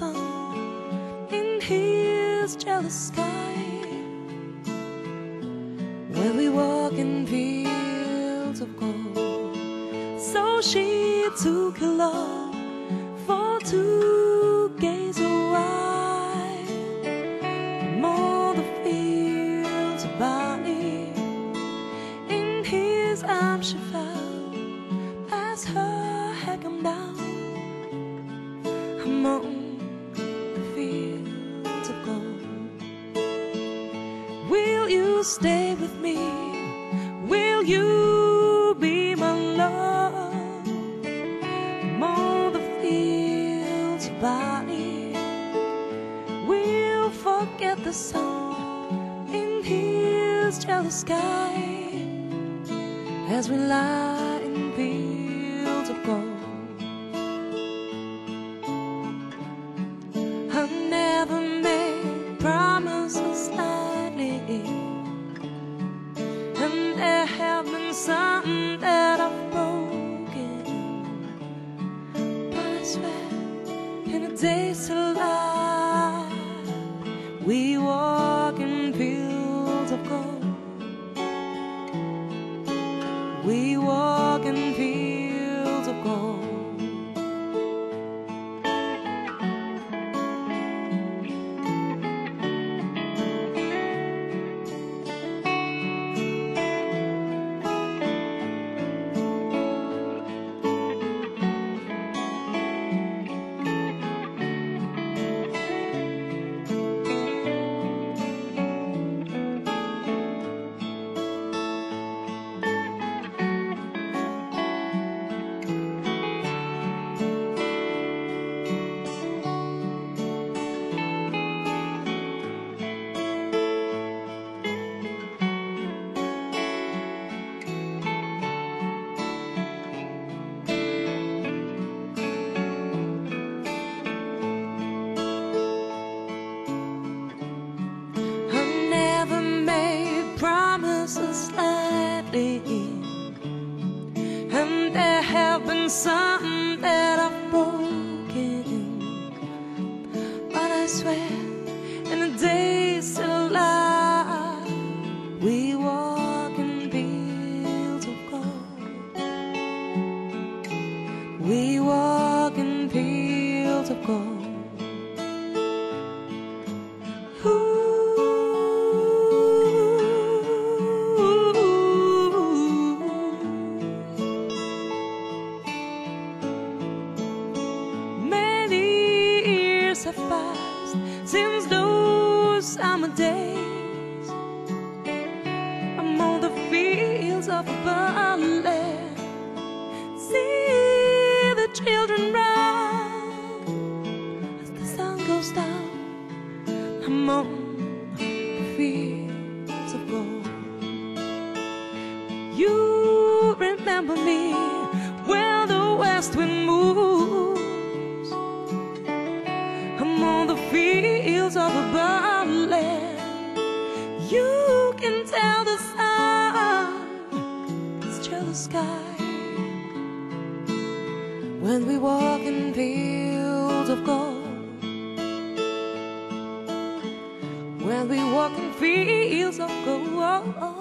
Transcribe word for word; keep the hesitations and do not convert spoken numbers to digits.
sun in his jealous sky. When we walk in fields of gold, so she took her love for to gaze a while. From all the fields of barley, in his arms she fell as her head came down. Among the fields of gold, will you stay with me? Will you be my love? Among the fields of barley, we'll forget the sun in his jealous sky as we lie in fields of gold. I never made promises lightly, and there have been some that I've broken, but I swear in a day's life we walk in fields of gold. We walk in fields of gold. Slightly, and there have been some that I've broken, but I swear in a day's life we walk in fields of gold. We walk in fields of gold. Ooh. Have passed since those summer days among the fields of barley. See the children run as the sun goes down among the fields of gold. You remember me when the west wind moves among the fields of a barley. You can tell the sun is jealous sky when we walk in fields of gold. When we walk in fields of gold.